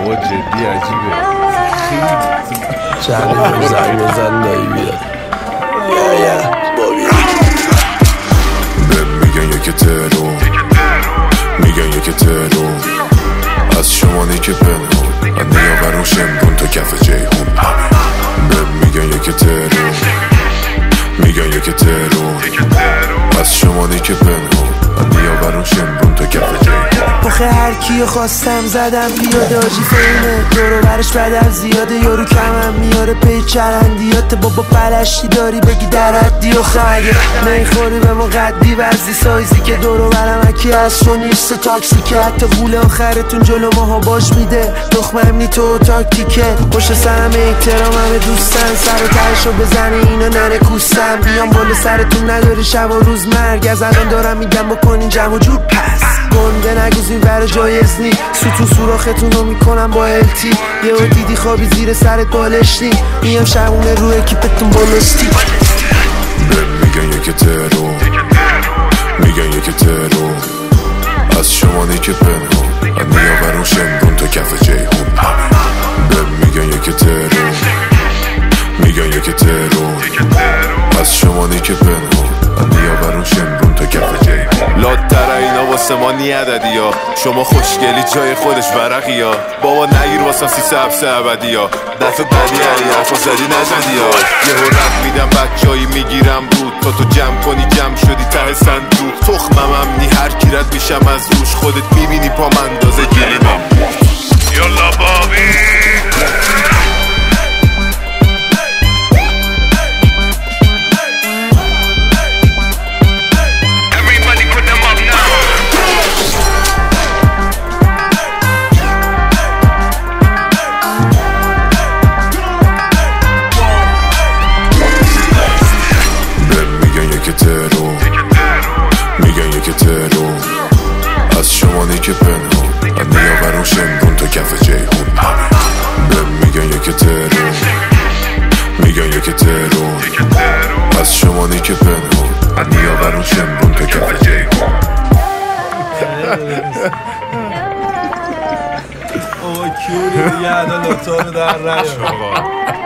آقا جدی عجیبه چند زنگ بزن دایی بیاد میگن یکی ترو میگن یکی ترو از شمانی که پنهون من نیاورم شمرون تو کف جیهون میگن یکی ترو میگن یکی ترو از شمانی که پنهون من نیاورم شمرون تو کف جیهون آخه هر کیو خواستم زدم پیاده آجی فیمه دورو برش بدم زیاده یارو کمم میاره پی چرندیات بابا پلشتی داری بگی در حدی و خیه نیخوری به ما قدی وزی سایزی که دورو برم اکی از تو نیست تاکسی که حتی غول آخرتون جلو ماها باش میده تخمم نی تو تاکتیکه پشت سرم احترام همه دوستن سر و ترشو بزنه اینا نره کوستم بیام بالا سرتون نداری شب و روز مرگ از الان دارم میگم بکنین جمع و جور پس گنده نگوزین ور جایز نی ستون سوراختون رو میکنم با التی یهو دیدی خوابی زیر سرت بالشتی میام شبونه رو اکیپتون بالستی میگن یکی ترو میگن یکی ترو از شمانی که پنهون من نیاورم شمرون تو کف جیهون میگن یکی ترو میگن یکی ترو از شمانی که پنهون من نیاورم شمرون تو کف جیهون لاتر اینا واسه ما نی عددی ها شما خوشگلی جای خودش ورقی ها بابا نگیر واسم 3 ابدی ها دست بدی علی حرفا زدی نزدی ها یه رد میدم بچایی میگیرم بود تا تو جمع کنی جمع شدی ته صندوق تخمم هم نی هر کی رد میشم از روش خودت میبینی پا من اندازه گیریمم یالا بابی میگن یکی ترو از شمانی که پنهون من نیاورم شمرون تو کف جیهون میگن یکی ترو میگن یکی ترو از شمانی که پنهون من نیاورم شمرون تو کف جیهون آقا کیوری دیگه عدالتا رو در رش